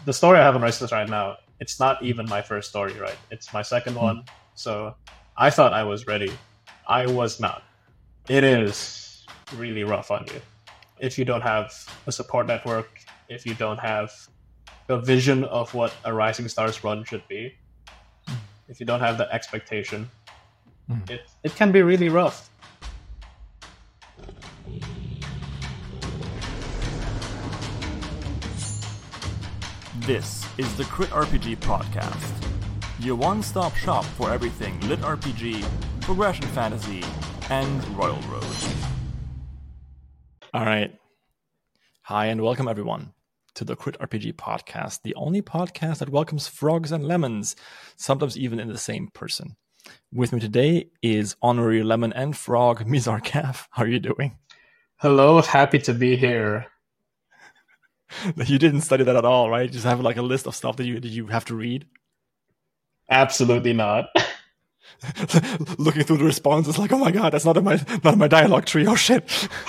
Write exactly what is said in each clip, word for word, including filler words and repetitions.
the story I have on Restless right now, it's not even my first story, right? It's my second Hmm. one. So I thought I was ready. I was not. It is really rough on you. If you don't have a support network, if you don't have a vision of what a Rising Stars run should be, if you don't have that expectation, Mm. it, it can be really rough. This is the Crit R P G podcast, your one-stop shop for everything Lit R P G, progression fantasy, and Royal Road. All right. Hi, and welcome everyone to the Crit R P G podcast, the only podcast that welcomes frogs and lemons, sometimes even in the same person. With me today is honorary lemon and frog, Mizar Kaf. How are you doing? Hello, happy to be here. You didn't study that at all, right? You just have like a list of stuff that you that you have to read. Absolutely not. Looking through the responses, like, oh my god, that's not in my not in my dialogue tree. Oh shit.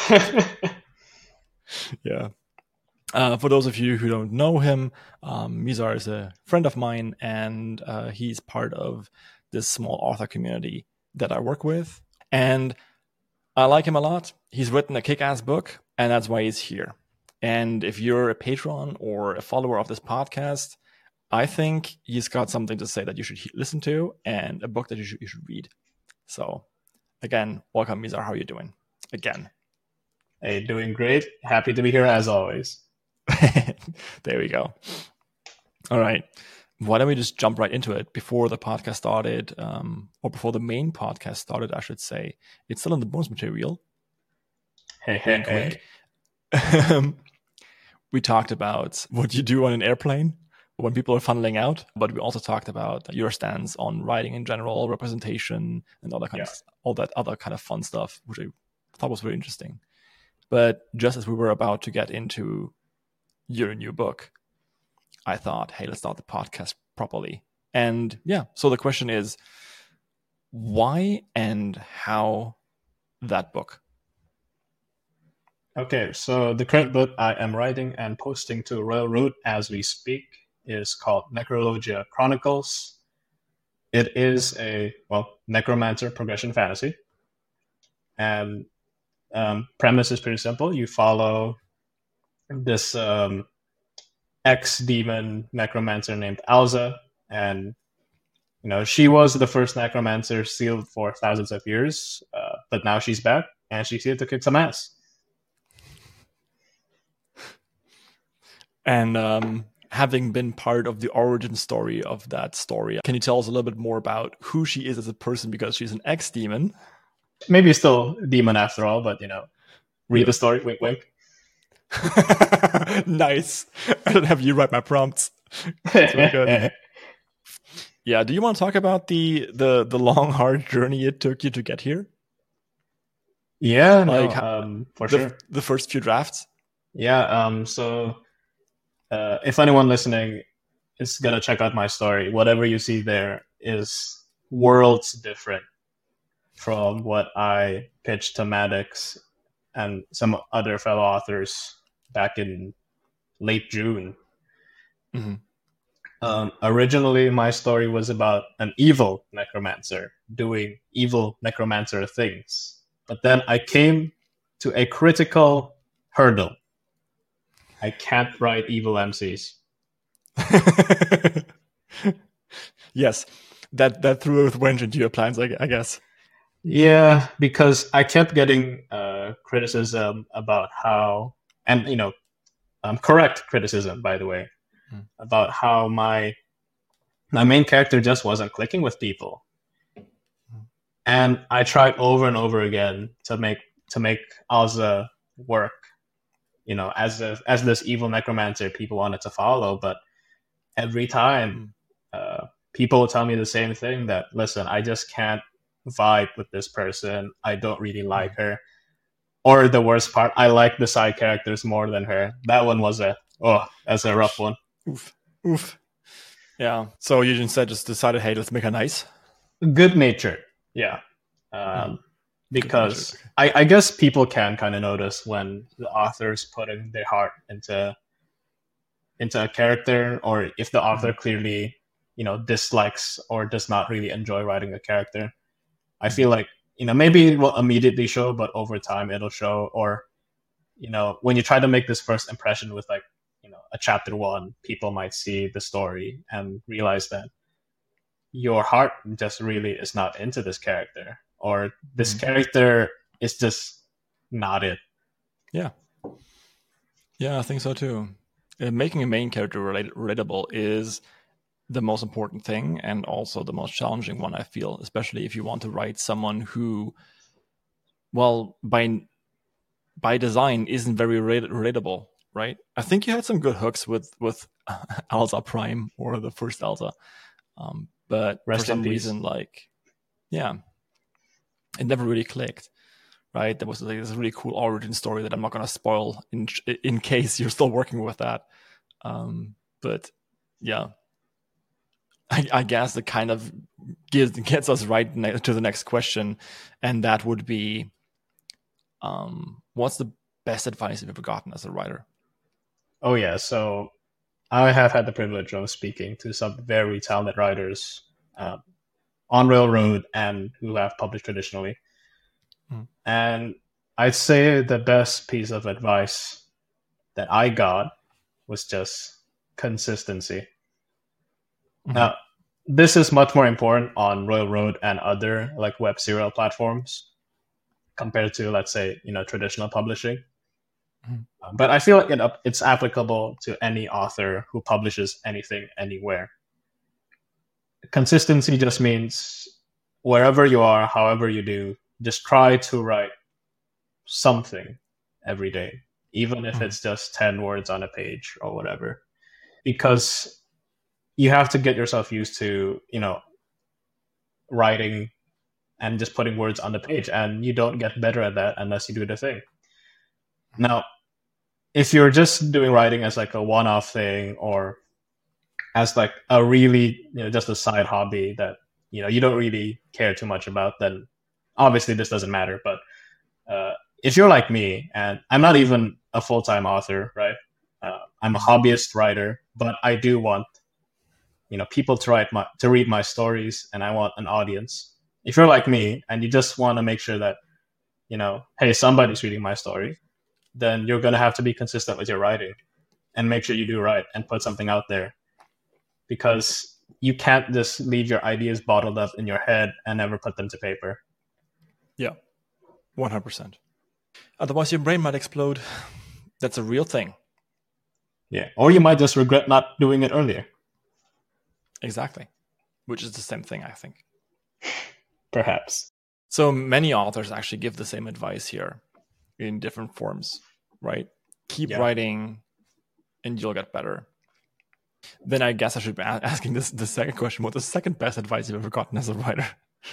Yeah. Uh, for those of you who don't know him, um, Mizar is a friend of mine, and uh, he's part of this small author community that I work with. And I like him a lot. He's written a kick-ass book, and that's why he's here. And if you're a patron or a follower of this podcast, I think he's got something to say that you should listen to and a book that you should, you should read. So, again, welcome, Mizar. How are you doing? Again. Hey, doing great. Happy to be here as always. There we go. All right. Why don't we just jump right into it before the podcast started, um, or before the main podcast started, I should say. It's still in the bonus material. Hey, hey, Wink, hey. wink. We talked about what you do on an airplane when people are funneling out, but we also talked about your stance on writing in general, representation, and all that kind Yeah. of all that other kind of fun stuff, which I thought was very interesting. But just as we were about to get into your new book, I thought, hey, let's start the podcast properly. And yeah, so the question is, why and how that book? Okay, so the current book I am writing and posting to Royal Road as we speak is called Necrologia Chronicles. It is a, well, necromancer progression fantasy. And um, premise is pretty simple. You follow this um, ex-demon necromancer named Alza, and you know she was the first necromancer sealed for thousands of years, uh, but now she's back, and she's here to kick some ass. And um, having been part of the origin story of that story, can you tell us a little bit more about who she is as a person? Because she's an ex-demon. Maybe still demon after all, but you know, read Yeah. the story. Wink, wink. Nice. I don't have you write my prompts. That's very good. Yeah. Do you want to talk about the the the long, hard journey it took you to get here? Yeah, no, Like how- um, for the, sure. the first few drafts. Yeah, um, so uh, if anyone listening is gonna check out my story, whatever you see there is worlds different from what I pitched to Maddox and some other fellow authors back in late June. Mhm. Um, originally, my story was about an evil necromancer doing evil necromancer things. But then I came to a critical hurdle. I can't write evil M Cs. Yes, that that threw a wrench into your plans, I, I guess. Yeah, because I kept getting uh, criticism about how, and you know, um, correct criticism, by the way, Hmm. about how my my main character just wasn't clicking with people. And I tried over and over again to make to make Alza work, you know, as a, as this evil necromancer people wanted to follow. But every time, uh, people would tell me the same thing: that listen, I just can't vibe with this person. I don't really like her. Or the worst part, I like the side characters more than her. That one was a oh, that's a rough one. Oof, oof. Yeah. So you instead just decided, hey, let's make her nice. Good natured, yeah. Um, Mm. because Good-natured, I, I guess people can kind of notice when the author's putting their heart into into a character, or if the author clearly, you know, dislikes or does not really enjoy writing a character, I feel like, you know, maybe it will immediately show, but over time it'll show. Or, you know, when you try to make this first impression with like, you know, a chapter one, people might see the story and realize that your heart just really is not into this character, or this mm-hmm. character is just not it. Yeah. Yeah, I think so too. Uh, making a main character relate- relatable is the most important thing, and also the most challenging one, I feel, especially if you want to write someone who, well, by by design isn't very re- relatable, right? I think you had some good hooks with with Elsa Prime, or the first Elsa, um, but Rest for some reason, like, yeah, it never really clicked, right? There was like this really cool origin story that I'm not going to spoil in in case you're still working with that, um, but yeah. I, I guess it kind of gives, gets us right ne- to the next question, and that would be, um, what's the best advice you've ever gotten as a writer? Oh yeah, so I have had the privilege of speaking to some very talented writers uh, on Railroad and who have published traditionally. Mm. And I'd say the best piece of advice that I got was just consistency. Mm-hmm. Now, this is much more important on Railroad and other like web serial platforms compared to, let's say, you know, traditional publishing. Mm-hmm. Um, but I feel like it, it's applicable to any author who publishes anything anywhere. Consistency just means wherever you are, however you do, just try to write something every day, even if mm-hmm. it's just ten words on a page or whatever, because you have to get yourself used to, you know, writing and just putting words on the page, and you don't get better at that unless you do the thing. Now, if you're just doing writing as like a one-off thing, or as like a really, you know, just a side hobby that, you know, you don't really care too much about, then obviously this doesn't matter. But uh, if you're like me, and I'm not even a full-time author, right? Uh, I'm a hobbyist writer, but I do want, you know, people to write my to read my stories, and I want an audience. If you're like me and you just want to make sure that, you know, hey, somebody's reading my story, then you're going to have to be consistent with your writing and make sure you do right and put something out there, because you can't just leave your ideas bottled up in your head and never put them to paper. Yeah, one hundred percent. Otherwise, your brain might explode. That's a real thing. Yeah, or you might just regret not doing it earlier. Exactly, which is the same thing, I think. Perhaps. So many authors actually give the same advice here in different forms, right? Keep yeah. writing and you'll get better. Then I guess I should be asking this the second question. What's the second best advice you've ever gotten as a writer?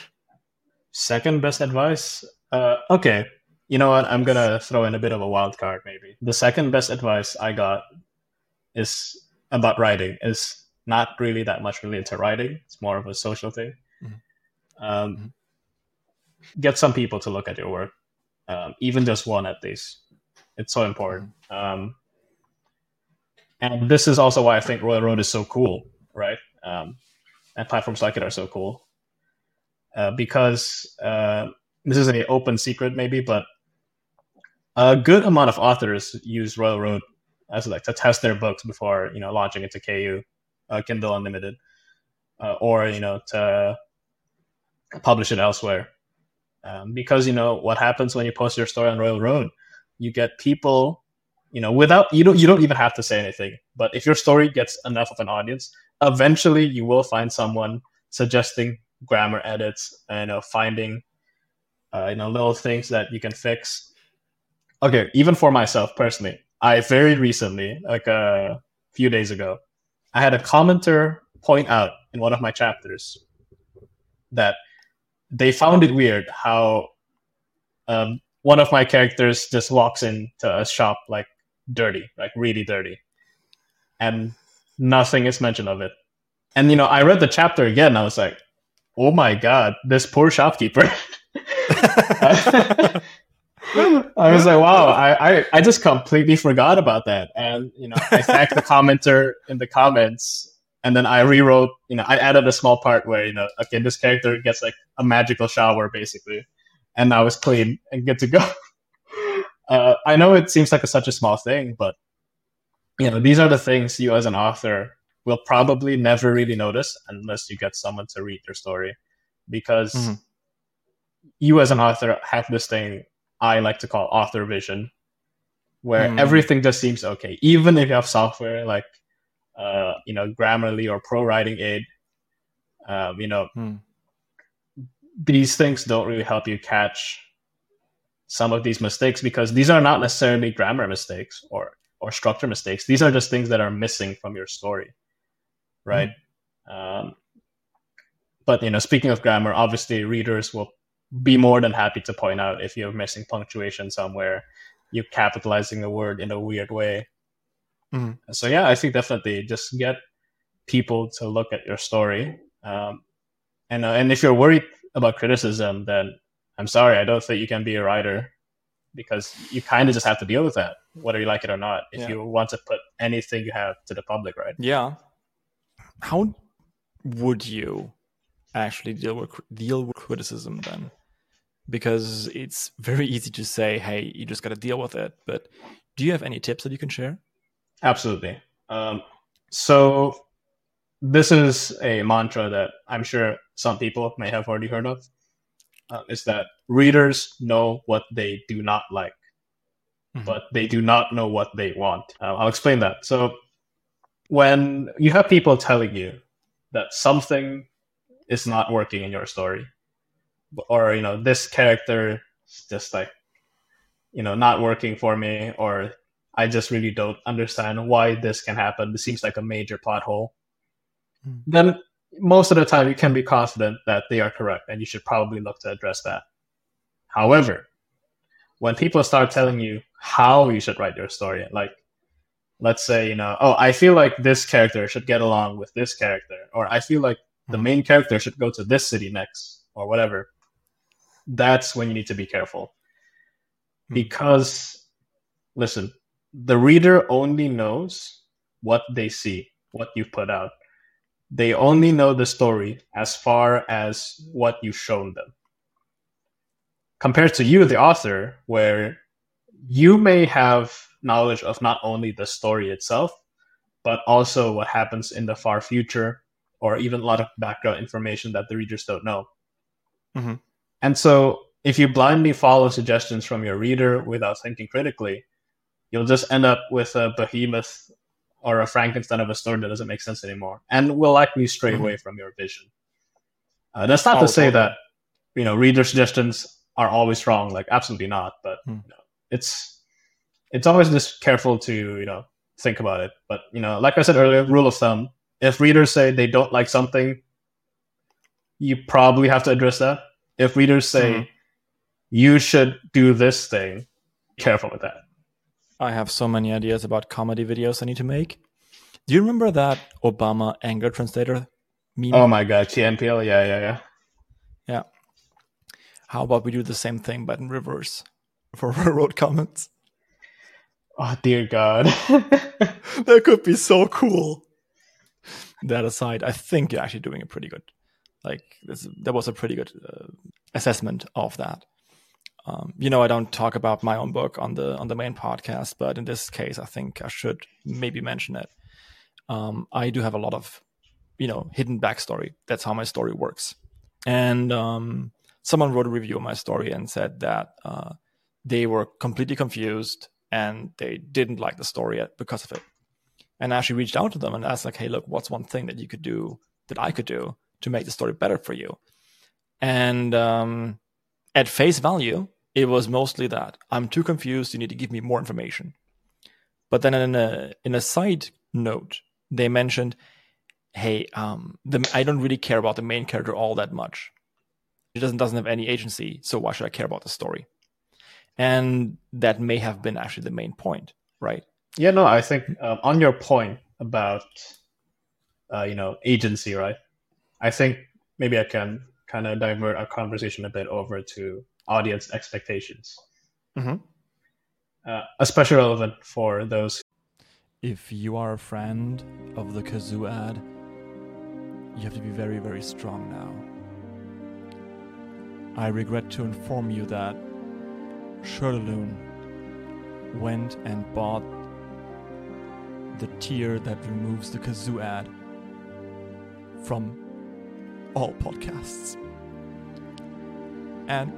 Second best advice? Uh, okay. You know what? I'm going to throw in a bit of a wild card, maybe. The second best advice I got is about writing, is not really that much related to writing. It's more of a social thing. Mm-hmm. Um, mm-hmm. Get some people to look at your work, um, even just one at least. It's so important. Um, and this is also why I think Railroad is so cool, right? Um, and platforms like it are so cool. Uh, because uh, this is an open secret maybe, but a good amount of authors use Railroad as like to test their books before, you know, launching it to K U. Uh, Kindle Unlimited, uh, or, you know, to publish it elsewhere. Um, because, you know, what happens when you post your story on Railroad, you get people, you know, without, you don't, you don't even have to say anything. But if your story gets enough of an audience, eventually you will find someone suggesting grammar edits, and, you know, finding, uh, you know, little things that you can fix. Okay, even for myself personally, I very recently, like a few days ago, I had a commenter point out in one of my chapters that they found it weird how um, one of my characters just walks into a shop like dirty, like really dirty, and nothing is mentioned of it. And, you know, I read the chapter again, and I was like, oh my God, this poor shopkeeper. I was like, wow, I, I, I just completely forgot about that. And, you know, I thanked the commenter in the comments, and then I rewrote, you know, I added a small part where, you know, okay, this character gets like a magical shower, basically. And now it's clean and good to go. uh, I know it seems like a, such a small thing, but, you know, these are the things you as an author will probably never really notice unless you get someone to read your story. Because mm-hmm. you as an author have this thing I like to call author vision, where mm. everything just seems okay. Even if you have software like, uh, you know, Grammarly or Pro Writing Aid, um, you know, mm. these things don't really help you catch some of these mistakes, because these are not necessarily grammar mistakes or, or structure mistakes. These are just things that are missing from your story, right? Mm. Um, but, you know, speaking of grammar, obviously readers will be more than happy to point out if you're missing punctuation somewhere, you're capitalizing a word in a weird way. Mm. So yeah, I think definitely just get people to look at your story. Um, and uh, and if you're worried about criticism, then I'm sorry, I don't think you can be a writer, because you kind of just have to deal with that, whether you like it or not, if yeah. you want to put anything you have to the public, right? Yeah. How would you actually deal with deal with criticism then? Because it's very easy to say, hey, you just got to deal with it. But do you have any tips that you can share? Absolutely. Um, so this is a mantra that I'm sure some people may have already heard of, uh, is that readers know what they do not like, mm-hmm. but they do not know what they want. Uh, I'll explain that. So when you have people telling you that something is not working in your story, or, you know, this character is just like, you know, not working for me, or I just really don't understand why this can happen, this seems like a major plot hole, mm. then most of the time you can be confident that they are correct and you should probably look to address that. However, when people start telling you how you should write your story, like, let's say, you know, oh, I feel like this character should get along with this character, or I feel like the main character should go to this city next, or whatever, that's when you need to be careful. Because, listen, the reader only knows what they see, what you've put out. They only know the story as far as what you've shown them. Compared to you, the author, where you may have knowledge of not only the story itself, but also what happens in the far future, or even a lot of background information that the readers don't know. Mm-hmm. And so if you blindly follow suggestions from your reader without thinking critically, you'll just end up with a behemoth or a Frankenstein of a story that doesn't make sense anymore, and will likely stray mm-hmm. away from your vision. Uh, that's not oh, to say okay. that, you know, reader suggestions are always wrong. Like, absolutely not. But mm. you know, it's it's always just careful to, you know, think about it. But, you know, like I said earlier, rule of thumb: if readers say they don't like something, you probably have to address that. If readers say mm-hmm. you should do this thing, be careful with that. I have so many ideas about comedy videos I need to make. Do you remember that Obama anger translator meme? Oh my god, T N P L, yeah, yeah, yeah. Yeah. How about we do the same thing, but in reverse, for road comments? Oh, dear God. That could be so cool. That aside, I think you're actually doing a pretty good, like, this, that was a pretty good uh, assessment of that. Um, you know, I don't talk about my own book on the on the main podcast, but in this case, I think I should maybe mention it. Um, I do have a lot of, you know, hidden backstory. That's how my story works. And um, someone wrote a review of my story and said that uh, they were completely confused and they didn't like the story because of it. And I actually reached out to them and asked, like, hey, look, what's one thing that you could do, that I could do to make the story better for you? And um, at face value, it was mostly that I'm too confused. You need to give me more information. But then in a in a side note, they mentioned, hey, um, the, I don't really care about the main character all that much. He doesn't doesn't have any agency, so why should I care about the story? And that may have been actually the main point, right? Yeah, no, I think um, on your point about uh, you know, agency, right? I think maybe I can kind of divert our conversation a bit over to audience expectations. Mm-hmm. Uh, especially relevant for those. If you are a friend of the Kazoo ad, you have to be very, very strong now. I regret to inform you that Shirlaloon went and bought the tier that removes the Kazoo ad from all podcasts. And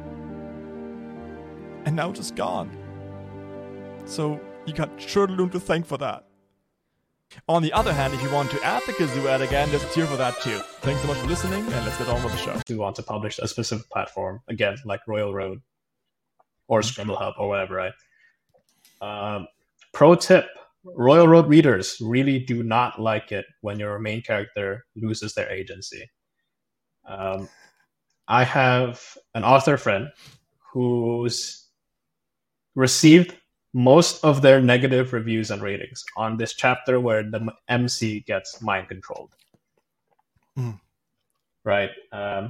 and now just gone. So you got Shirlaloon to thank for that. On the other hand, if you want to add the Kazoo ad again, there's a tier for that too. Thanks so much for listening, and let's get on with the show. We want to publish a specific platform, again, like Royal Road or Scribble Hub or whatever, right? Um, pro tip, Royal Road readers really do not like it when your main character loses their agency. Um, I have an author friend who's received most of their negative reviews and ratings on this chapter where the M C gets mind controlled. Mm. Right? Um,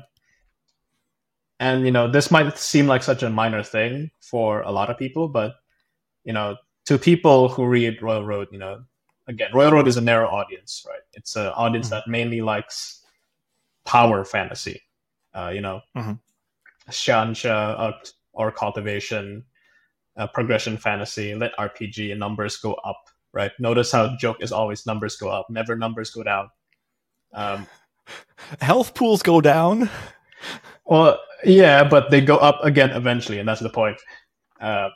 and, you know, this might seem like such a minor thing for a lot of people, but, you know, to people who read Royal Road, you know, again, Royal Road is a narrow audience, right? It's an audience mm. that mainly likes power fantasy, uh, you know, mm-hmm. Xianxia or, or cultivation, Uh, progression fantasy, lit R P G, and numbers go up, right? Notice how joke is always numbers go up, never numbers go down. Um, Health pools go down. Well, yeah, but they go up again eventually, and that's the point. Uh,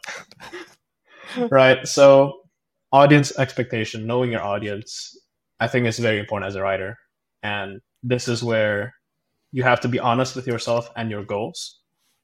right? So, audience expectation, knowing your audience, I think is very important as a writer. And this is where you have to be honest with yourself and your goals.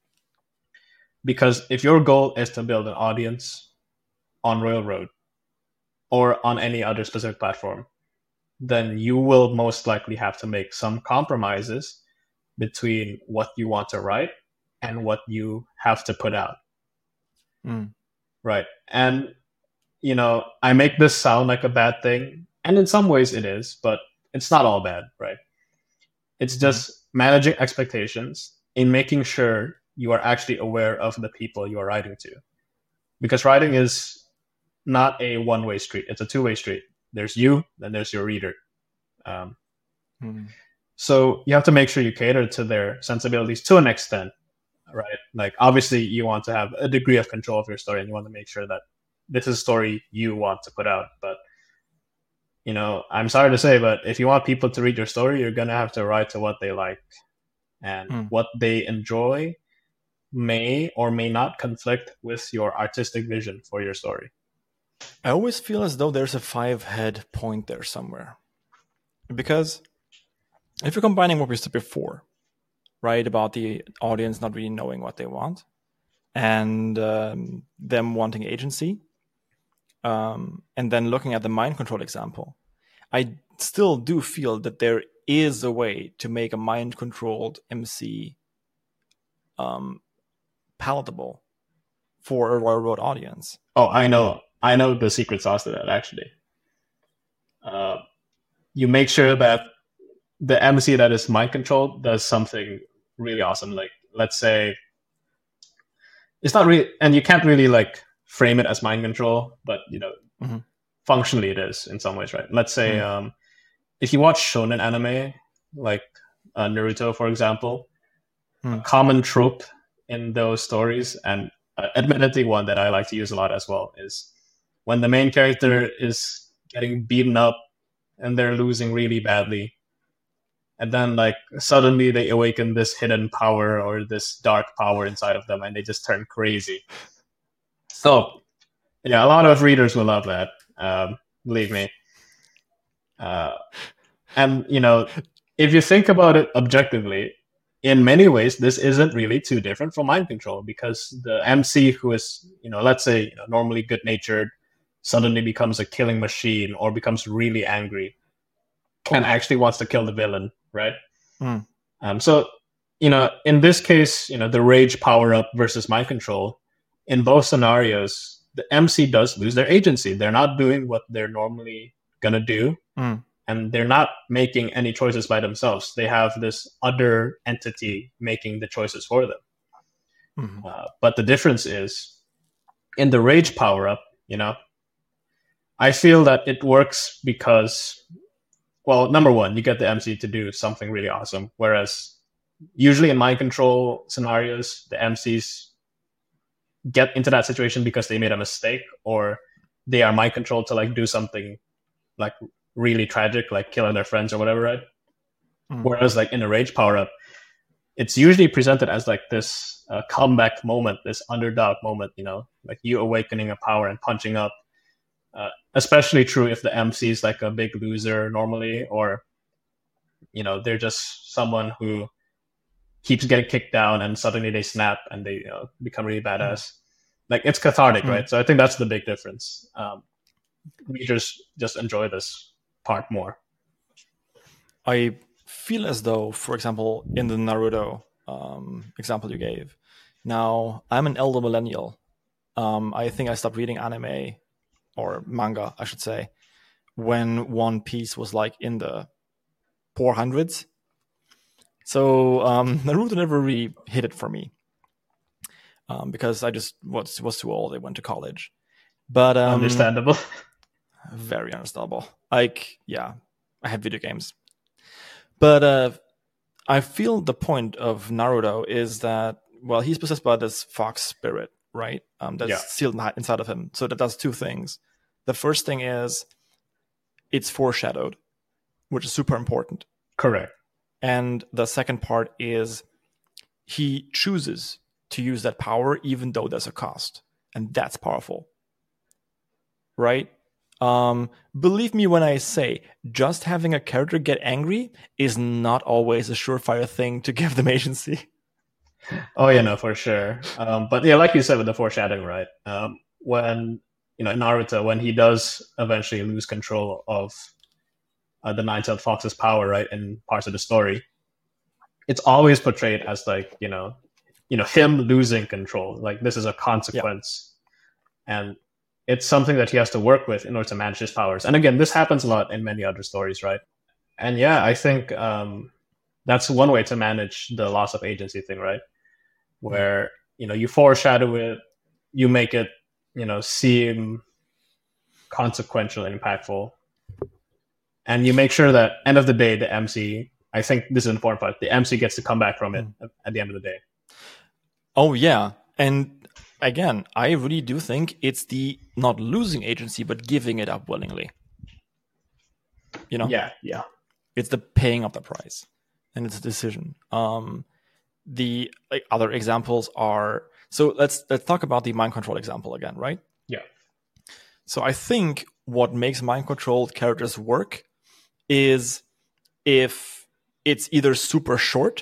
Because if your goal is to build an audience on Royal Road or on any other specific platform, then you will most likely have to make some compromises between what you want to write and what you have to put out. Mm. Right. And, you know, I make this sound like a bad thing, and in some ways it is, but it's not all bad, right? It's just mm. managing expectations in making sure you are actually aware of the people you are writing to. Because writing is not a one-way street. It's a two-way street. There's you, then there's your reader. Um, mm. So you have to make sure you cater to their sensibilities to an extent, right? Like, obviously, you want to have a degree of control of your story, and you want to make sure that this is a story you want to put out. But, you know, I'm sorry to say, but if you want people to read your story, you're going to have to write to what they like. And mm. what they enjoy may or may not conflict with your artistic vision for your story. I always feel as though there's a five-head point there somewhere. Because if you're combining what we said before, right, about the audience not really knowing what they want and um, them wanting agency, um, and then looking at the mind control example, I still do feel that there is a way to make a mind-controlled M C um, palatable for a Royal Road audience. Oh, I know. I know the secret sauce to that, actually. Uh, you make sure that the M C that is mind controlled does something really awesome. Like, let's say, it's not really, and you can't really like frame it as mind control, but, you know, mm-hmm. functionally it is in some ways, right? Let's say, mm-hmm. um, if you watch shonen anime, like uh, Naruto, for example, mm. a common trope in those stories, and uh, admittedly one that I like to use a lot as well, is when the main character is getting beaten up and they're losing really badly, and then like suddenly they awaken this hidden power or this dark power inside of them, and they just turn crazy. So yeah, a lot of readers will love that, um, believe me. Uh, and you know, if you think about it objectively, in many ways, this isn't really too different from mind control, because the M C who is, you know, let's say, you know, normally good-natured, suddenly becomes a killing machine or becomes really angry and actually wants to kill the villain, right? Mm. Um, so, you know, in this case, you know, the rage power-up versus mind control, in both scenarios, the M C does lose their agency. They're not doing what they're normally going to do. Mm. And they're not making any choices by themselves. They have this other entity making the choices for them. Mhm. Uh, but the difference is in the rage power up, you know, I feel that it works because, well, number one, you get the M C to do something really awesome. Whereas usually in mind control scenarios, the M Cs get into that situation because they made a mistake or they are mind controlled to like do something like really tragic, like killing their friends or whatever, right? Mm. Whereas like in a rage power up, it's usually presented as like this uh, comeback moment, this underdog moment, you know, like you awakening a power and punching up. Uh, especially true if the M C is like a big loser normally, or you know they're just someone who keeps getting kicked down and suddenly they snap and they you know, become really badass. Mm. Like it's cathartic, mm. right? So I think that's the big difference. Um, we just just enjoy this part more. I feel as though, for example, in the Naruto um, example you gave, now I'm an elder millennial. Um, I think I stopped reading anime or manga, I should say, when One Piece was like in the four hundreds. So um, Naruto never really hit it for me um, because I just was was too old. I went to college, but um, understandable, very understandable. Like, yeah, I had video games, but uh, I feel the point of Naruto is that, well, he's possessed by this fox spirit, right? Um, that's yeah. sealed inside of him. So that does two things. The first thing is it's foreshadowed, which is super important. Correct. And the second part is he chooses to use that power even though there's a cost. And that's powerful. Right? Um, believe me when I say just having a character get angry is not always a surefire thing to give them agency. Oh, yeah, no, for sure. Um, but yeah, like you said with the foreshadowing, right? Um, when, you know, in Naruto, when he does eventually lose control of uh, the Nine-Tailed Fox's power, right, in parts of the story, it's always portrayed as like, you know, you know, him losing control. Like this is a consequence. Yeah. And it's something that he has to work with in order to manage his powers. And again, this happens a lot in many other stories, right? And yeah, I think um, that's one way to manage the loss of agency thing, right? Where, you know, you foreshadow it, you make it, you know, seem consequential and impactful. And you make sure that end of the day, the M C, I think this is an important part, the M C gets to come back from it mm. at the end of the day. Oh, yeah. And again, I really do think it's the not losing agency, but giving it up willingly. You know? Yeah, yeah. It's the paying of the price, and it's a decision. Um, the like, other examples are so. Let's let's talk about the mind control example again, right? Yeah. So I think what makes mind controlled characters work is if it's either super short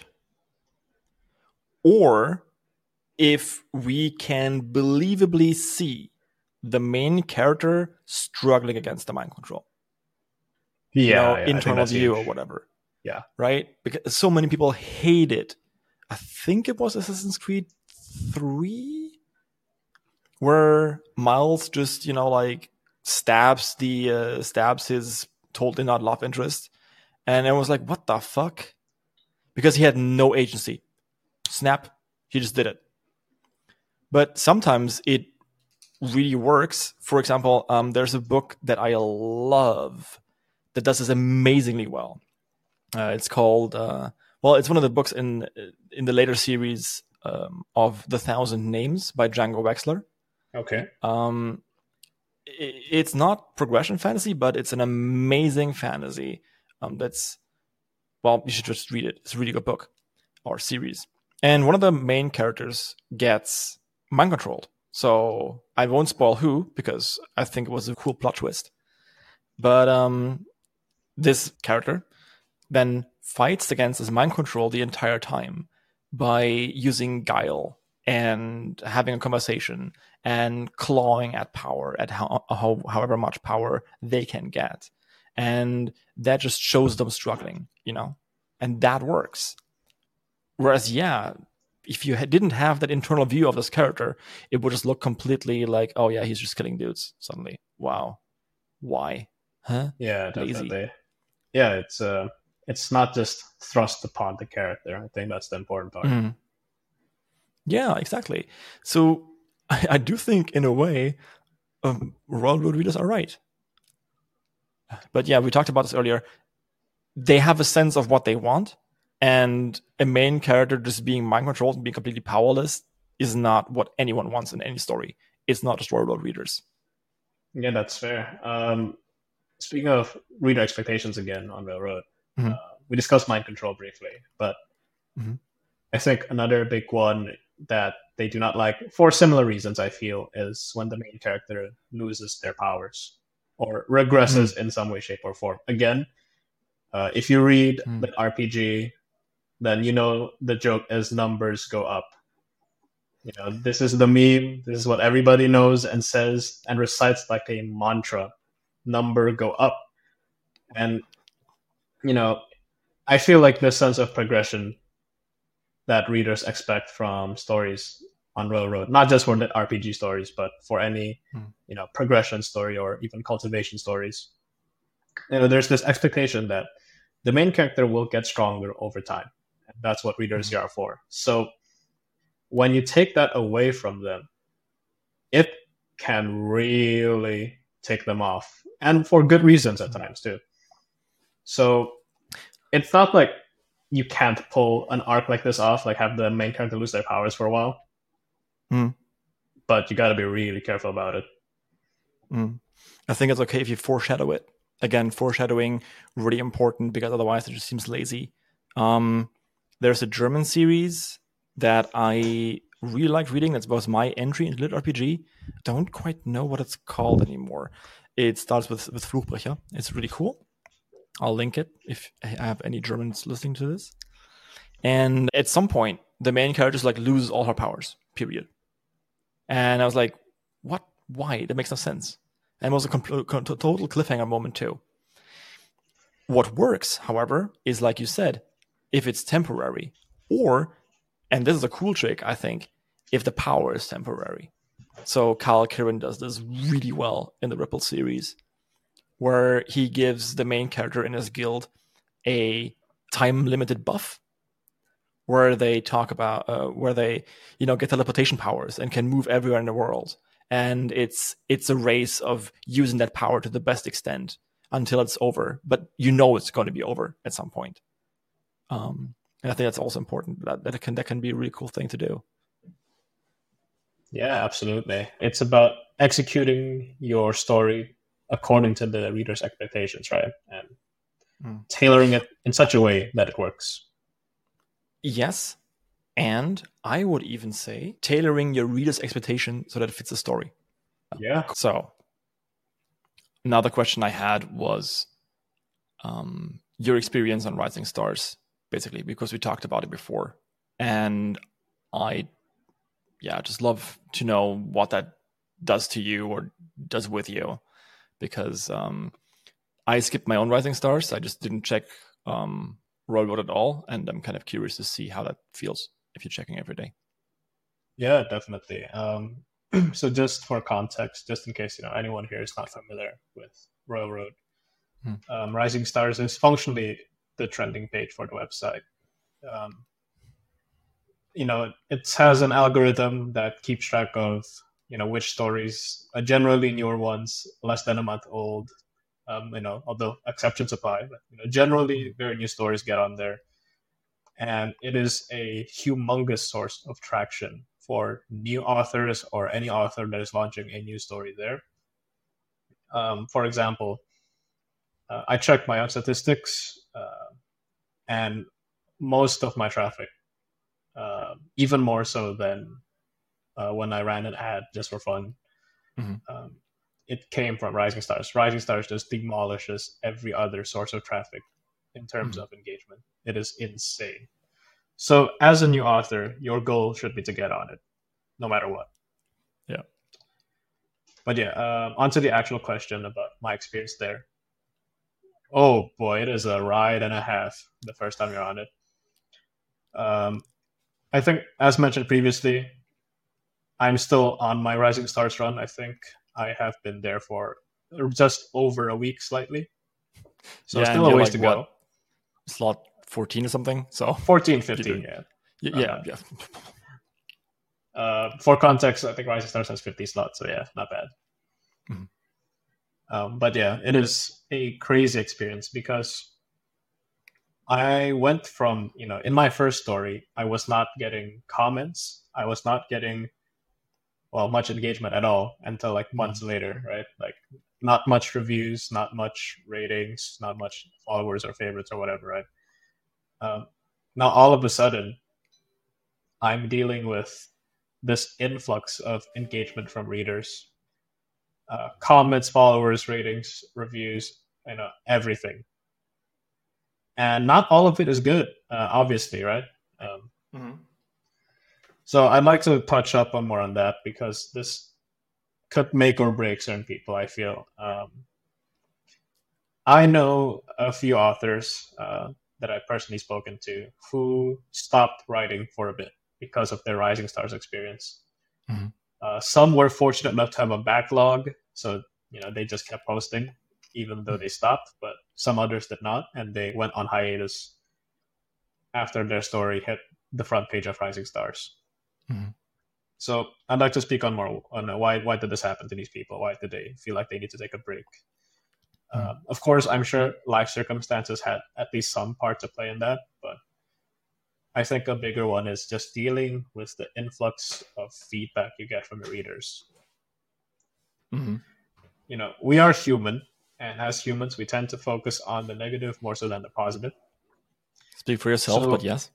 or if we can believably see the main character struggling against the mind control. Yeah, you know, yeah, internal view huge. Or whatever. Yeah. Right? Because so many people hate it. I think it was Assassin's Creed three where Miles just, you know, like stabs the uh, stabs his totally not love interest. And it was like, what the fuck? Because he had no agency. Snap, he just did it. But sometimes it really works. For example, um, there's a book that I love that does this amazingly well. Uh, it's called, uh, well, it's one of the books in in the later series um, of The Thousand Names by Django Wexler. Okay. Um, it, it's not progression fantasy, but it's an amazing fantasy. Um, that's, well, you should just read it. It's a really good book or series. And one of the main characters gets mind controlled. So I won't spoil who, because I think it was a cool plot twist. But um, this character then fights against his mind control the entire time by using guile and having a conversation and clawing at power, at how, how, however much power they can get. And that just shows them struggling, you know? And that works. Whereas, yeah, if you didn't have that internal view of this character, it would just look completely like, oh yeah, he's just killing dudes suddenly. Wow. Why? Huh? Yeah, Lazy. definitely. Yeah, it's uh, it's not just thrust upon the character. I think that's the important part. Mm. Yeah, exactly. So I, I do think, in a way, um, Royal Road readers are right. But yeah, we talked about this earlier. They have a sense of what they want, and a main character just being mind controlled and being completely powerless is not what anyone wants in any story. It's not just Royal Road readers. Yeah, that's fair. Um, speaking of reader expectations again on Railroad, mm-hmm. uh, we discussed mind control briefly, but mm-hmm. I think another big one that they do not like, for similar reasons, I feel, is when the main character loses their powers or regresses mm-hmm. in some way, shape, or form. Again, uh, if you read mm-hmm. the R P G, then you know the joke is numbers go up. You know, this is the meme. This is what everybody knows and says and recites like a mantra. Number go up. And, you know, I feel like the sense of progression that readers expect from stories on Railroad, not just for the R P G stories, but for any, mm. you know, progression story or even cultivation stories. You know, there's this expectation that the main character will get stronger over time. And that's what readers mm. are for. So when you take that away from them, it can really take them off, and for good reasons at times too. So it's not like you can't pull an arc like this off, like have the main character lose their powers for a while. Mm. But you got to be really careful about it. Mm. I think it's okay if you foreshadow it. Again, foreshadowing, really important, because otherwise it just seems lazy. Um, there's a German series that I really like reading. That was my entry into Lit R P G. Don't quite know what it's called anymore. It starts with, with Fluchbrecher. It's really cool. I'll link it if I have any Germans listening to this. And at some point, the main character like loses all her powers, period. And I was like, what? Why? That makes no sense. And it was a compl- total cliffhanger moment too. What works, however, is like you said, if it's temporary, or, and this is a cool trick, I think, if the power is temporary. So Karl Kirin does this really well in the Ripple series, where he gives the main character in his guild a time-limited buff, where they talk about, uh, where they, you know, get teleportation powers and can move everywhere in the world. And it's it's a race of using that power to the best extent until it's over. But you know it's going to be over at some point. Um, and I think that's also important. That that can that can be a really cool thing to do. Yeah, absolutely. It's about executing your story according to the reader's expectations, right? And mm. tailoring it in such a way that it works. Yes. And I would even say tailoring your reader's expectation so that it fits the story. Yeah. So another question I had was um, your experience on Rising Stars, basically, because we talked about it before. And I, yeah, just love to know what that does to you or does with you. Because um, I skipped my own Rising Stars. I just didn't check um, Rollwood at all. And I'm kind of curious to see how that feels if you're checking every day. Yeah, definitely. Um, so just for context, just in case you know anyone here is not familiar with Royal Road, hmm. um, Rising Stars is functionally the trending page for the website. Um, you know, it has an algorithm that keeps track of you know which stories, uh, generally newer ones, less than a month old. Um, you know, although exceptions apply, but you know, generally very new stories get on there. And it is a humongous source of traction for new authors or any author that is launching a new story there. Um, for example, uh, I checked my own statistics, uh, and most of my traffic, uh, even more so than uh, when I ran an ad just for fun, mm-hmm. um, it came from Rising Stars. Rising Stars just demolishes every other source of traffic in terms mm-hmm. of engagement. It is insane. So as a new author, your goal should be to get on it, no matter what. Yeah. But yeah, um, onto the actual question about my experience there. Oh boy, it is a ride and a half the first time you're on it. Um, I think, as mentioned previously, I'm still on my Rising Stars run. I think I have been there for just over a week, slightly. So yeah, still a ways like, to what, go. Slot fourteen or something. So fourteen, fifteen, yeah. Yeah, yeah. yeah. Uh, for context, I think Rising Stars has fifty slots, so yeah, not bad. Mm-hmm. Um, but yeah, it is a crazy experience because I went from, you know, in my first story, I was not getting comments. I was not getting, well, much engagement at all until like months mm-hmm. later, right? Like not much reviews, not much ratings, not much followers or favorites or whatever, right? Um, now, all of a sudden, I'm dealing with this influx of engagement from readers, uh, comments, followers, ratings, reviews, you know, everything. And not all of it is good, uh, obviously, right? Um, mm-hmm. So I'd like to touch up on more on that because this could make or break certain people, I feel. Um, I know a few authors uh, that I've personally spoken to who stopped writing for a bit because of their Rising Stars experience. Mm-hmm. Uh, some were fortunate enough to have a backlog, so you know they just kept posting even though they stopped, but some others did not, and they went on hiatus after their story hit the front page of Rising Stars. Mm-hmm. So I'd like to speak on more on why why did this happen to these people? Why did they feel like they need to take a break? Mm-hmm. Uh, of course, I'm sure life circumstances had at least some part to play in that, but I think a bigger one is just dealing with the influx of feedback you get from the readers. Mm-hmm. You know, we are human, and as humans, we tend to focus on the negative more so than the positive. Speak for yourself, so, but yes.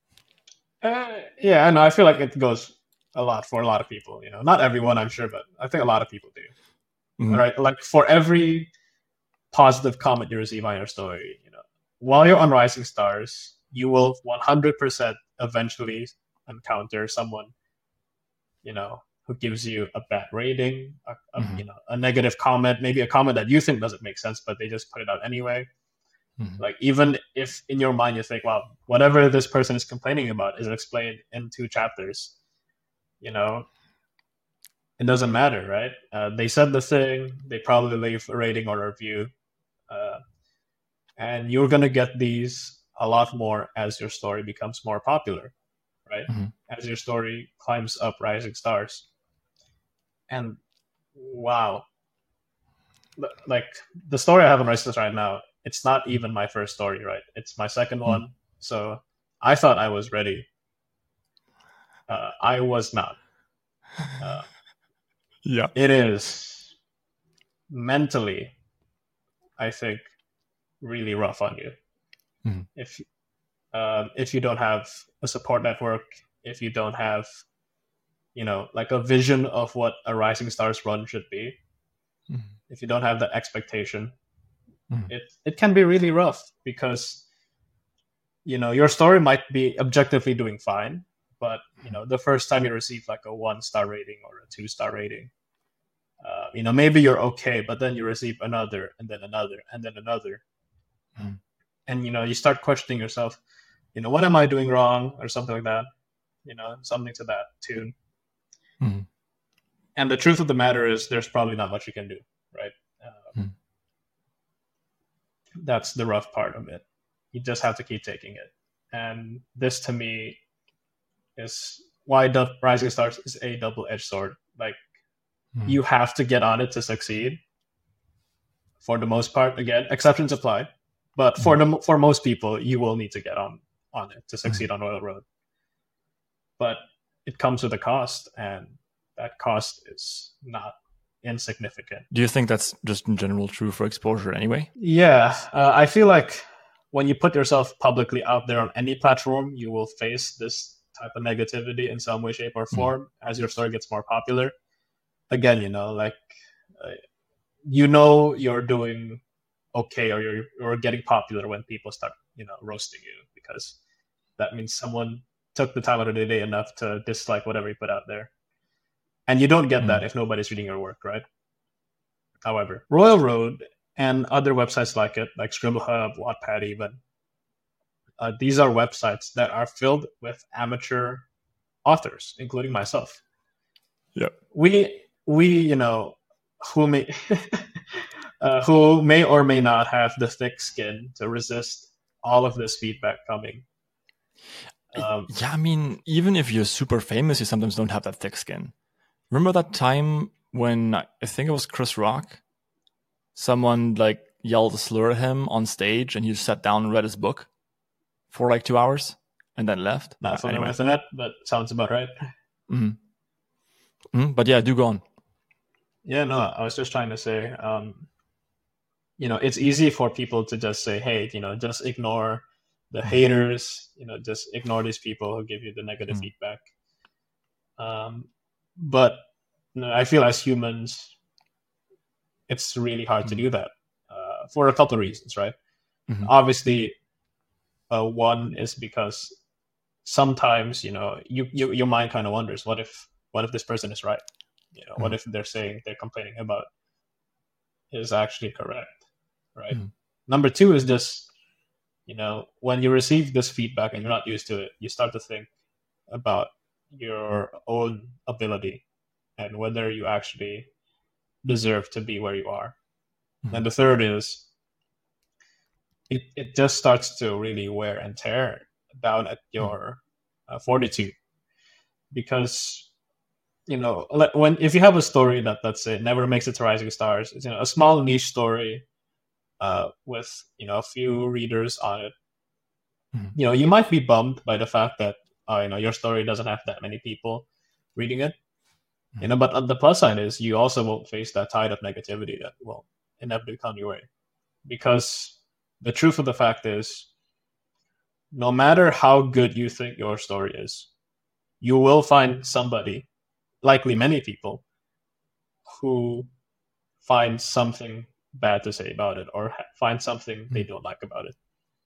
Uh, yeah, I know. I feel like it goes a lot for a lot of people. You know, not everyone, I'm sure, but I think a lot of people do. Mm-hmm. All right, like for every positive comment you receive on your story, you know, while you're on Rising Stars, you will one hundred percent eventually encounter someone, you know, who gives you a bad rating, a, a, mm-hmm. you know, a negative comment, maybe a comment that you think doesn't make sense, but they just put it out anyway. Mm-hmm. Like, even if in your mind you think, well, whatever this person is complaining about is explained in two chapters, you know, it doesn't matter, right? Uh, they said the thing, they probably leave a rating or a review, uh, and you're going to get these a lot more as your story becomes more popular, right? Mm-hmm. As your story climbs up Rising Stars. And wow, like the story I have on Rising Stars right now, it's not even my first story, right? It's my second mm-hmm. one. So I thought I was ready. Uh, I was not. Uh, yeah. It is mentally, I think, really rough on you. Mm-hmm. If uh, if you don't have a support network, if you don't have, you know, like a vision of what a Rising Stars run should be, mm-hmm. if you don't have that expectation, mm-hmm. it it can be really rough because, you know, your story might be objectively doing fine, but you know, the first time you receive like a one star rating or a two star rating, uh, you know, maybe you're okay, but then you receive another and then another and then another. Mm-hmm. And, you know, you start questioning yourself, you know, what am I doing wrong or something like that, you know, something to that tune. Mm-hmm. And the truth of the matter is there's probably not much you can do, right? Uh, mm-hmm. That's the rough part of it. You just have to keep taking it. And this to me is why the Rising Stars is a double-edged sword. Like, mm-hmm. you have to get on it to succeed for the most part. Again, exceptions apply. But for the for most people, you will need to get on, on it to succeed mm-hmm. on Royal Road. But it comes with a cost, and that cost is not insignificant. Do you think that's just in general true for exposure anyway? Yeah. Uh, I feel like when you put yourself publicly out there on any platform, you will face this type of negativity in some way, shape, or form mm-hmm. as your story gets more popular. Again, you know, like, uh, you know you're doing okay or you're, you're getting popular when people start, you know, roasting you, because that means someone took the time out of the day enough to dislike whatever you put out there. And you don't get mm. that if nobody's reading your work, right? However, Royal Road and other websites like it, like Scribble Hub, Wattpad even, uh, these are websites that are filled with amateur authors, including myself. Yeah. We, we, you know, who may... Uh, who may or may not have the thick skin to resist all of this feedback coming. Um, yeah, I mean, even if you're super famous, you sometimes don't have that thick skin. Remember that time when I think it was Chris Rock? Someone like yelled a slur at him on stage, and he just sat down and read his book for like two hours and then left. not Uh, familiar anyway. with that, but sounds about right. Mm-hmm. Mm-hmm. But yeah, do go on. Yeah, no, I was just trying to say, um, you know, it's easy for people to just say, hey, you know, just ignore the haters, you know, just ignore these people who give you the negative Mm. feedback. Um, but you know, I feel as humans, it's really hard Mm. to do that uh, for a couple of reasons, right? Mhm. Obviously, uh, one is because sometimes, you know, you, you your mind kind of wonders, what if what if this person is right? You know, what Mhm. if they're saying they're complaining about is actually correct, right? Mhm. Number two is just, you know, when you receive this feedback and you're not used to it, you start to think about your own ability and whether you actually deserve to be where you are. Mhm. And the third is it, it just starts to really wear and tear down at your uh, fortitude, because you know, le- when if you have a story that, let's say, never makes it to Rising Stars, it's, you know, a small niche story uh, with, you know, a few readers on it, Mhm. you know, you might be bummed by the fact that uh, you know, your story doesn't have that many people reading it, you know. But on the plus side is you also won't face that tide of negativity that will inevitably come your way, because the truth of the fact is, no matter how good you think your story is, you will find somebody, likely many people, who find something bad to say about it, or ha- find something they don't like about it.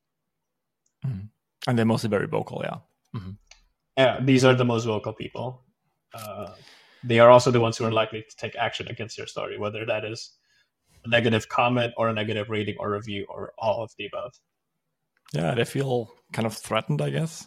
Mhm. And they're mostly very vocal, yeah. Mhm. Yeah, these are the most vocal people. Uh, they are also the ones who are likely to take action against your story, whether that is a negative comment or a negative rating or review or all of the above. Yeah, they feel kind of threatened, I guess.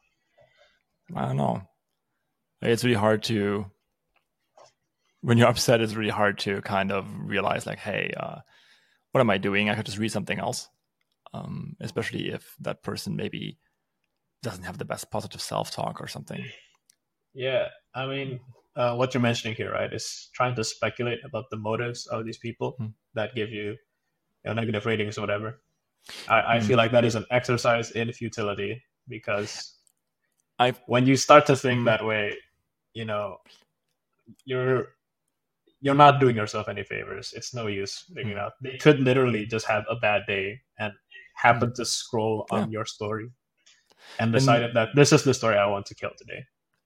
I don't know. It's really hard to, when you're upset, it's really hard to kind of realize, like, hey, uh, what am I doing? I could just read something else. Um, especially if that person maybe doesn't have the best positive self-talk or something. Yeah, I mean, uh, what you're mentioning here, right, is trying to speculate about the motives of these people Hmm. that give you, you know, negative ratings or whatever. I, I Hmm. feel like that is an exercise in futility, because I when you start to think Hmm. that way, you know, you're you're not doing yourself any favors. It's no use figuring Hmm. out. They could literally just have a bad day and happen to scroll on Yeah. your story and decided that this is the story I want to kill today.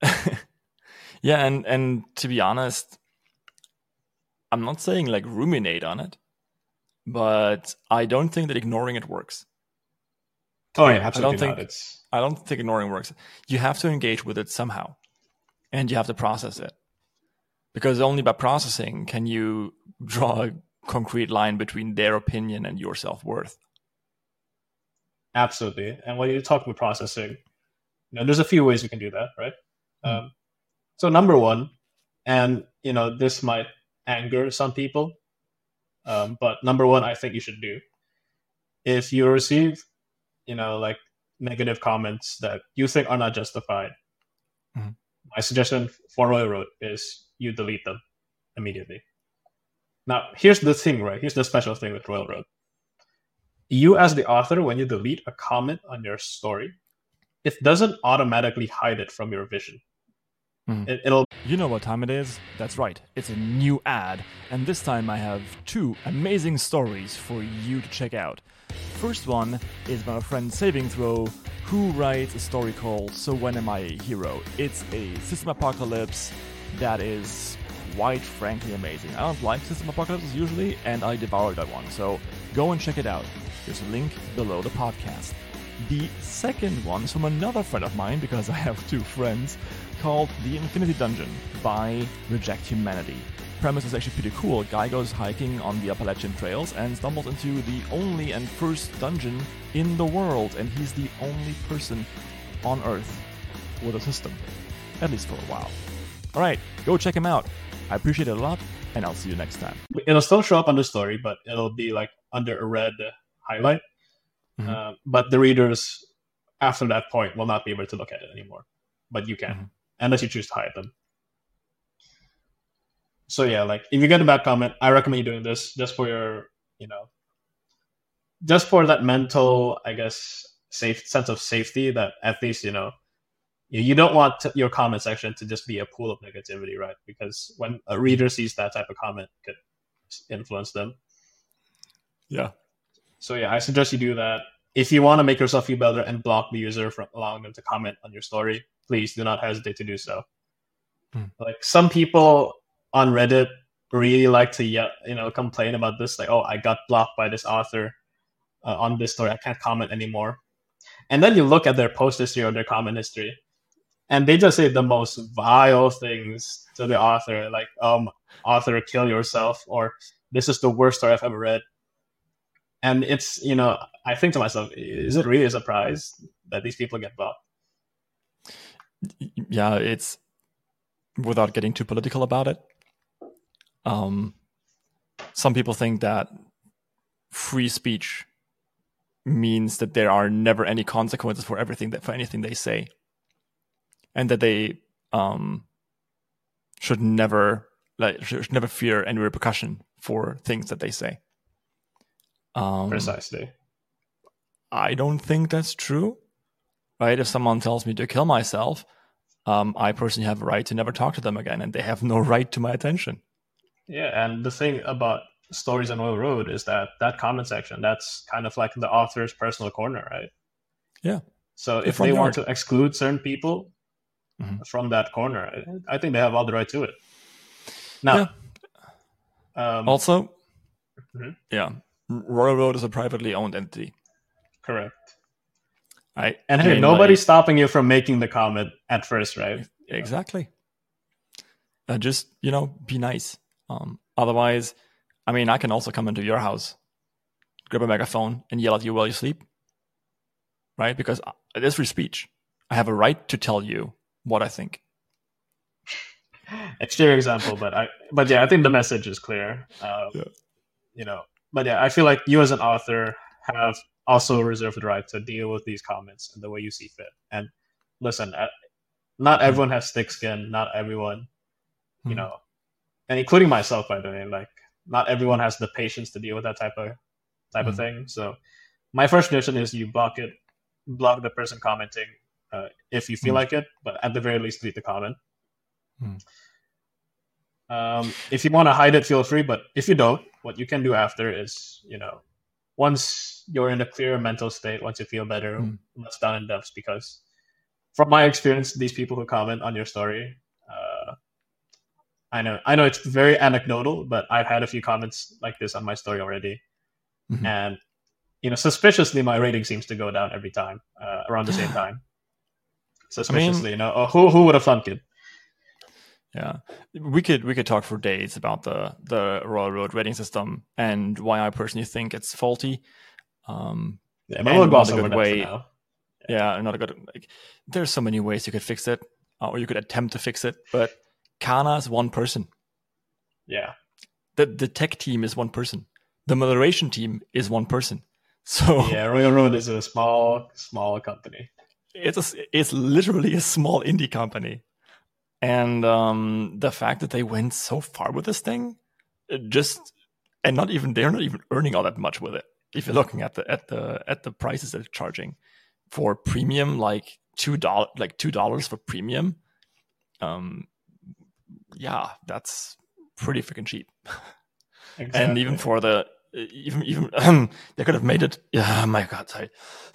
Yeah, and and to be honest, I'm not saying like ruminate on it, but I don't think that ignoring it works. Oh yeah, absolutely I don't not. think It's I don't think ignoring works. You have to engage with it somehow, and you have to process it, because only by processing can you draw a concrete line between their opinion and your self-worth. absolutely. And when you talk about processing, you know, there's a few ways we can do that, right? Hmm. Um, so number one, and you know, this might anger some people, um, but number one, I think you should do, if you receive, you know, like negative comments that you think are not justified, Hmm. my suggestion for Royal Road is you delete them immediately. Now, here's the thing, right? Here's the special thing with Royal Road. You, as the author, when you delete a comment on your story, it doesn't automatically hide it from your vision. Hmm. It, it'll. You know what time it is? That's right, it's a new ad, and this time I have two amazing stories for you to check out. First one is by my friend Saving Throw, who writes a story called So When Am I a Hero? It's a system apocalypse that is quite frankly amazing. I don't like system apocalypses usually, and I devoured that one, so go and check it out. There's a link below the podcast. The second one is from another friend of mine, because I have two friends, called The Infinity Dungeon by Reject Humanity. Premise is actually pretty cool. A guy goes hiking on the Appalachian Trails and stumbles into the only and first dungeon in the world, and he's the only person on Earth with a system, at least for a while. Alright, go check him out. I appreciate it a lot, and I'll see you next time. It'll still show up on the story, but it'll be like under a red highlight. Mhm. Uh, but the readers after that point will not be able to look at it anymore. But you can, mm-hmm. unless you choose to hide them. So yeah, like if you get a bad comment, I recommend you doing this just for your, you know, just for that mental, I guess, safe sense of safety that at least, you know, you don't want to, your comment section to just be a pool of negativity, right? Because when a reader sees that type of comment, it could influence them. Yeah. So yeah, I suggest you do that. If you want to make yourself feel better and block the user from allowing them to comment on your story, please do not hesitate to do so. Hmm. Like some people on Reddit really like to, you know, complain about this, like, oh, I got blocked by this author uh, on this story. I can't comment anymore. And then you look at their post history or their comment history, and they just say the most vile things to the author, like, um, author, kill yourself, or this is the worst story I've ever read. And it's, you know, I think to myself, is it really a surprise that these people get blocked? Yeah, it's, without getting too political about it, um, some people think that free speech means that there are never any consequences for everything that for anything they say, and that they um, should never like should never fear any repercussion for things that they say. Um, Precisely. I don't think that's true, right? If someone tells me to kill myself, um, I personally have a right to never talk to them again, and they have no right to my attention. Yeah, and the thing about Stories on Royal Road is that that comment section, that's kind of like the author's personal corner, right? Yeah. So if they want to exclude certain people mm-hmm. from that corner, I think they have all the right to it. Now, yeah. um, also, mm-hmm. yeah, Royal Road is a privately owned entity. Correct. I, and hey, I mean, nobody's like, stopping you from making the comment at first, right? Exactly. Uh, just, you know, be nice. Um, otherwise, I mean, I can also come into your house, grab a megaphone, and yell at you while you sleep, right? Because it is free speech. I have a right to tell you what I think. Exterior example, but I, but yeah, I think the message is clear. Um, yeah. You know, but yeah, I feel like you as an author have also reserved the right to deal with these comments in the way you see fit. And listen, not everyone has thick skin. Not everyone, you mm. know, and including myself, by the way, like not everyone has the patience to deal with that type of type mm. of thing. So my first suggestion is you block it, block the person commenting uh, if you feel mm. like it, but at the very least, delete the comment. Mm. Um, if you want to hide it, feel free. But if you don't, what you can do after is, you know, once you're in a clear mental state, once you feel better, mm. let's down in depths. Because from my experience, these people who comment on your story, uh, I know, I know it's very anecdotal, but I've had a few comments like this on my story already, mm-hmm. and you know, suspiciously, my rating seems to go down every time uh, around the same time. Suspiciously, I mean, you know, oh, who who would have thunk it? Yeah, we could we could talk for days about the the Royal Road rating system and why I personally think it's faulty. Um, yeah, but we'll gloss over that for now. Yeah, not a good. Like, there's so many ways you could fix it, uh, or you could attempt to fix it. But Kana is one person. Yeah, the the tech team is one person. The moderation team is one person. So yeah, Royal Road is a small small company. It's a, it's literally a small indie company. And um, the fact that they went so far with this thing, just and not even they're not even earning all that much with it. If you're looking at the at the at the prices they're charging for premium, like two dollars, like two dollars for premium, um, yeah, that's pretty freaking cheap. Exactly. And even for the even even um, they could have made it. Yeah, my God, sorry.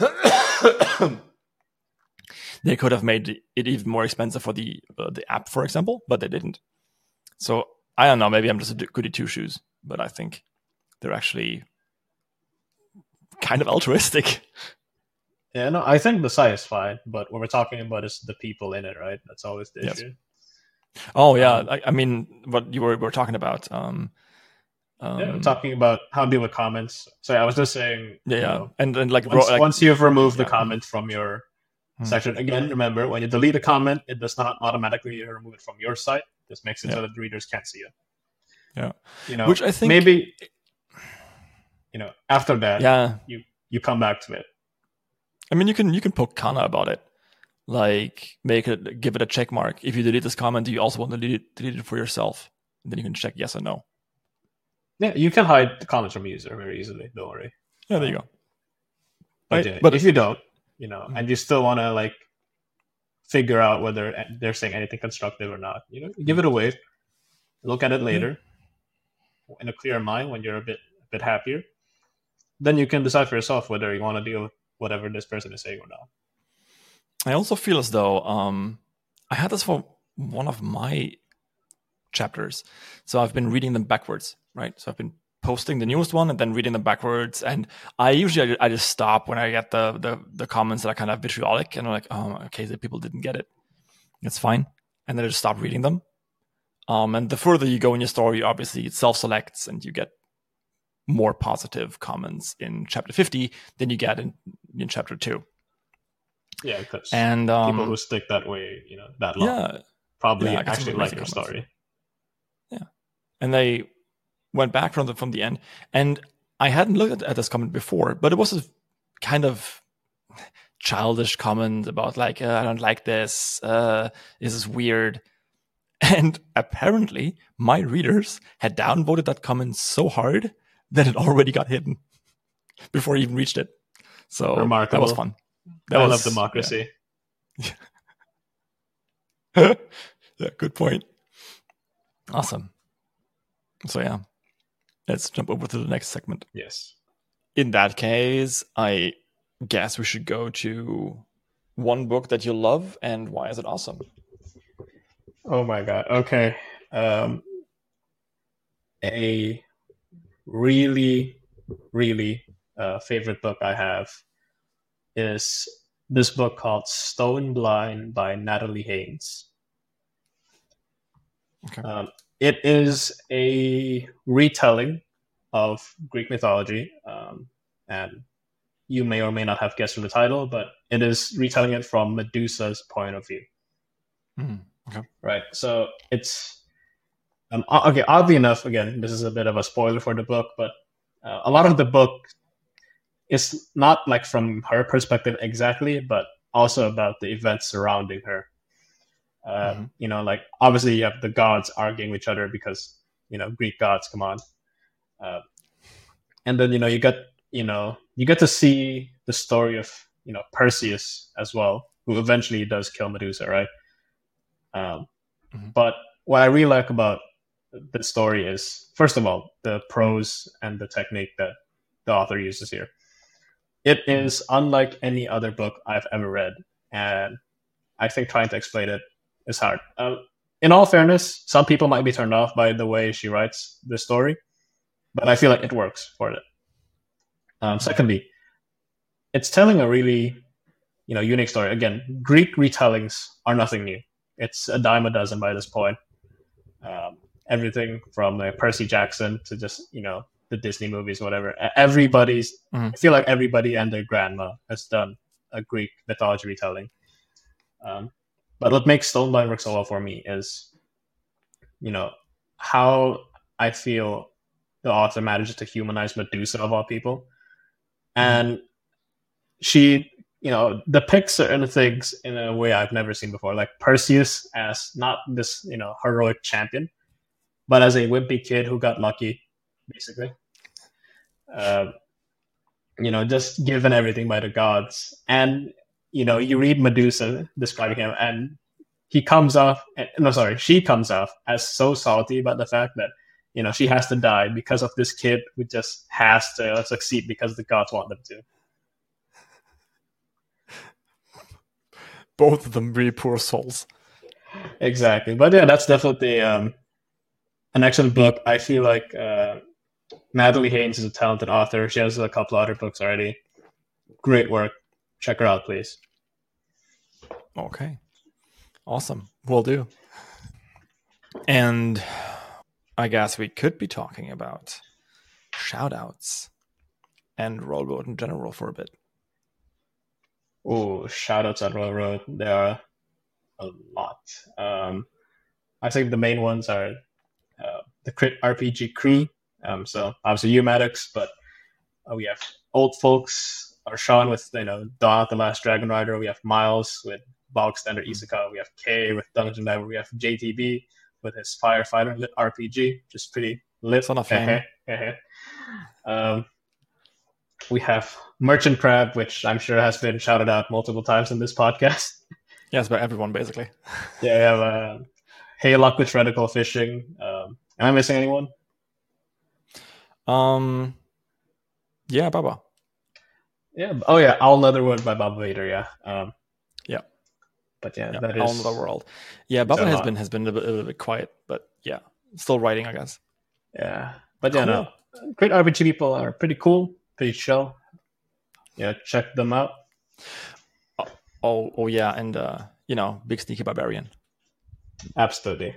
They could have made it even more expensive for the uh, the app, for example, but they didn't. So I don't know. Maybe I'm just a goody two shoes, but I think they're actually kind of altruistic. Yeah, no, I think the site is fine, but what we're talking about is the people in it, right? That's always the yes. issue. Oh yeah, um, I, I mean, what you were were talking about. Um, um, yeah, I'm talking about how to deal with comments. So I was just saying. Yeah, you yeah. know, and and like once, like once you've removed yeah. the comment from your Hmm. section, again, remember, when you delete a comment, it does not automatically remove it from your site. This makes it yeah. so that the readers can't see it. Yeah. You know, which I think maybe, you know, after that, yeah. you, you come back to it. I mean, you can you can poke Kana about it, like make it give it a check mark. If you delete this comment, do you also want to delete it, delete it for yourself? And then you can check yes or no. Yeah, you can hide the comments from a user very easily. Don't worry. Yeah, there you go. But, Right, yeah, but if you don't, you know, Mhm. and you still want to like figure out whether they're saying anything constructive or not, you know, give it a wait. Look at it later in a clear mind when you're a bit a bit happier. Then you can decide for yourself whether you want to deal with whatever this person is saying or not. I also feel as though um, I had this for one of my chapters. So I've been reading them backwards, right? So I've been posting the newest one and then reading them backwards. And I usually I just stop when I get the the, the comments that are kind of vitriolic, and I'm like, oh, okay, the people didn't get it. It's fine. And then I just stop reading them. Um, and the further you go in your story, obviously it self-selects and you get more positive comments in chapter fifty than you get in, in chapter two. Yeah, because And um, people who stick that way, you know, that long, yeah, probably yeah, I get some actually amazing like your comments. story. Yeah, and they went back from the from the end, and I hadn't looked at, at this comment before, but it was a kind of childish comment about like, uh, I don't like this, uh, this is weird. And apparently, my readers had downvoted that comment so hard that it already got hidden before I even reached it. So Remarkable. that was fun. That I was, love democracy. Yeah. Yeah, good point. Awesome. So yeah, let's jump over to the next segment. Yes. In that case, I guess we should go to one book that you love and why is it awesome? Oh my god. Okay. Um, a really, really uh, favorite book I have is this book called Stone Blind by Natalie Haynes. Okay. Um, it is a retelling of Greek mythology, um, and you may or may not have guessed from the title, but it is retelling it from Medusa's point of view. Mm, okay. Right. So it's um, okay. Oddly enough, again, this is a bit of a spoiler for the book, but uh, a lot of the book is not like from her perspective exactly, but also about the events surrounding her. Uh, mm-hmm. You know, like obviously you have the gods arguing with each other because you know Greek gods. Come on, uh, and then you know you get you know you get to see the story of you know Perseus as well, who eventually does kill Medusa, right? Um, mm-hmm. But what I really like about the story is, first of all, the prose and the technique that the author uses here. It is unlike any other book I've ever read, and I think trying to explain it is hard. Uh, in all fairness, some people might be turned off by the way she writes the story, but I feel like it works for it. Um, secondly, it's telling a really, you know, unique story. Again, Greek retellings are nothing new. It's a dime a dozen by this point. Um, everything from uh, Percy Jackson to just, you know, the Disney movies, whatever. Everybody's, mm-hmm. I feel like everybody and their grandma has done a Greek mythology retelling. Um, but what makes Stone Blind work so well for me is, you know, how I feel the author manages to humanize Medusa of all people. And mm-hmm. she, you know, depicts certain things in a way I've never seen before. Like Perseus as not this, you know, heroic champion, but as a wimpy kid who got lucky, basically. Uh, you know, just given everything by the gods. And, you know, you read Medusa describing him, and he comes off, no, sorry, she comes off as so salty about the fact that, you know, she has to die because of this kid who just has to succeed because the gods want them to. Both of them really poor souls. Exactly. But yeah, that's definitely um, an excellent book. I feel like uh, Natalie Haynes is a talented author. She has a couple other books already. Great work. Check her out, please. Okay. Awesome. Will do. And I guess we could be talking about shoutouts and Roll in general for a bit. Oh, shoutouts at Railroad. There are a lot. Um, I think the main ones are uh, the Crit R P G crew. Um, so obviously you, Maddox, but uh, we have Old Folks, or Sean with you know Dawn the Last Dragon Rider. We have Miles with Bulk Standard Isekai. We have Kay with Dungeon Diver. We have J T B with his Firefighter lit R P G, which is pretty lit. Son of Flame. um, we have Merchant Crab, which I'm sure has been shouted out multiple times in this podcast. Yes, by everyone basically. Yeah, we have uh, Hey Luck with Radical Fishing. Um, am I missing anyone? Um, yeah, Baba. Yeah. Oh yeah, Owl Leatherwood by Baba Vader. Yeah. Um, yeah. But yeah, yeah that is Owl Leatherworld. Yeah, Baba has been has been a, bit, a little bit quiet, but yeah, still writing, I guess. Yeah, but yeah, cool. no, great R P G people are pretty cool, pretty chill. Yeah, check them out. Oh, oh, oh yeah, and uh, you know, big sneaky barbarian. Absolutely.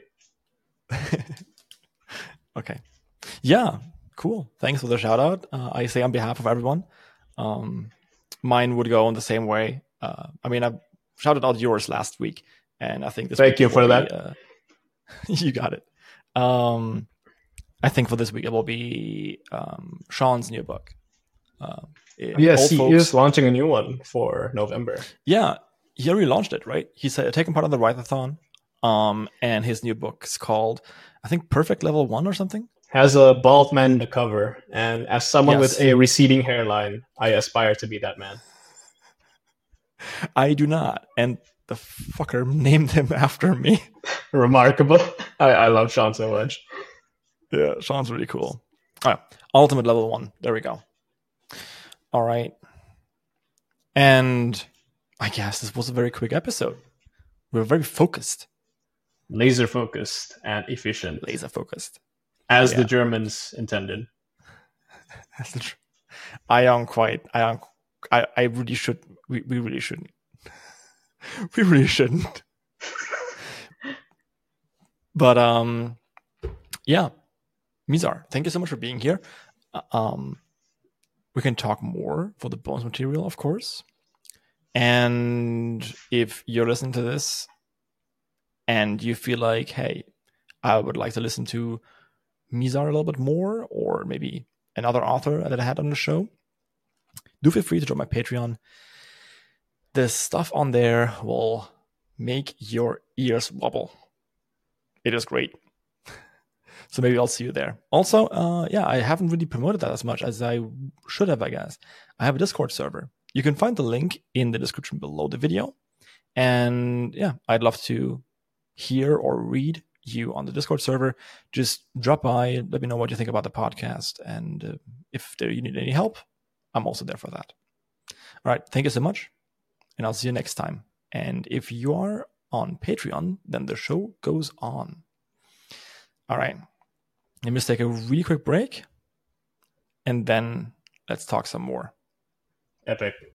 Okay. Yeah, cool. Thanks for the shout out. Uh, I say on behalf of everyone. Um, mine would go in the same way. Uh, I mean, I shouted out yours last week, and I think this. Thank you for be, that. Uh, you got it. Um, I think for this week it will be um, Sean's new book. Uh, yes, he folks, is launching a new one for November. Yeah, he already launched it, right? He's uh, taking part of the Write-a-thon, um, and his new book is called, I think, Perfect Level One or something. Has a bald man in the cover, and as someone yes. with a receding hairline, I aspire to be that man. I do not, and the fucker named him after me. Remarkable. I, I love Sean so much. Yeah, Sean's really cool. All right, Ultimate Level One. There we go. All right. And I guess this was a very quick episode. We were very focused. Laser focused and efficient. Laser focused. As yeah. the Germans intended. As the, I am quite, I am, I, I really should, we, we really shouldn't. We really shouldn't. But, um, yeah. Mizar, thank you so much for being here. Um, we can talk more for the bonus material, of course. And if you're listening to this and you feel like, hey, I would like to listen to Mizar a little bit more, or maybe another author that I had on the show, do feel free to join my Patreon. The stuff on there will make your ears wobble. It is great. So maybe I'll see you there. Also, uh, yeah, I haven't really promoted that as much as I should have, I guess. I have a Discord server. You can find the link in the description below the video. And yeah, I'd love to hear or read you on the Discord server. Just drop by, let me know what you think about the podcast. And uh, if there, you need any help, I'm also there for that. All right, thank you so much. And I'll see you next time. And if you are on Patreon, then the show goes on. All right. Let me just take a really quick break, and then let's talk some more. Epic.